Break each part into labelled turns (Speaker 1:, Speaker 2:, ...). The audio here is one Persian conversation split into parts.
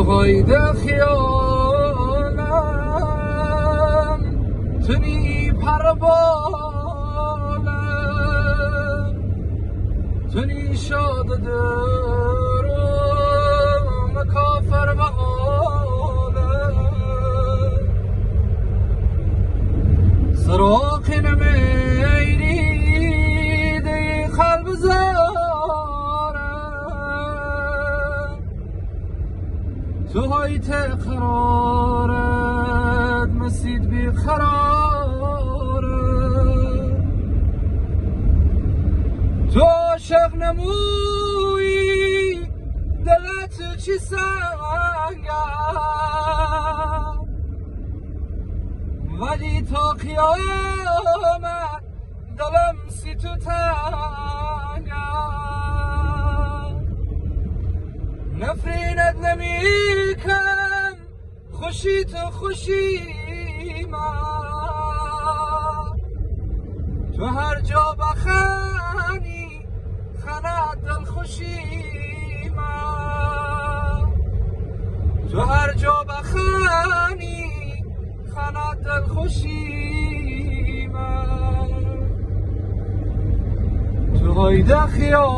Speaker 1: هایده خیالم تنی پربالم تنی شاد درم کافر و عالم سراخ نمیری دی قلب زارم تو هایت قرارت مسید بی قرارم تو عاشق نموی دلت چی سنگم ولی تا قیامت دلم سی تو تنگم نفرینت نمی کن خوشی تو خوشی من تو هر جا بخنی خند دل خوشی من تو هر جا بخنی خند دل خوشی من تو هایده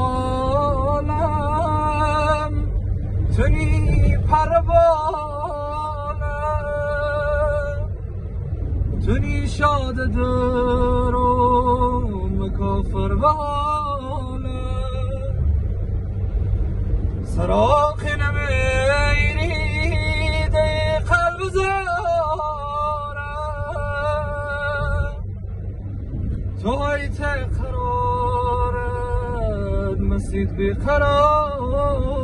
Speaker 1: خیالم تنی پربالم تنی شاد درم کافر و عالم سراخ نمیری دی قلب زارم تو هایت قرارت مسید بی قرار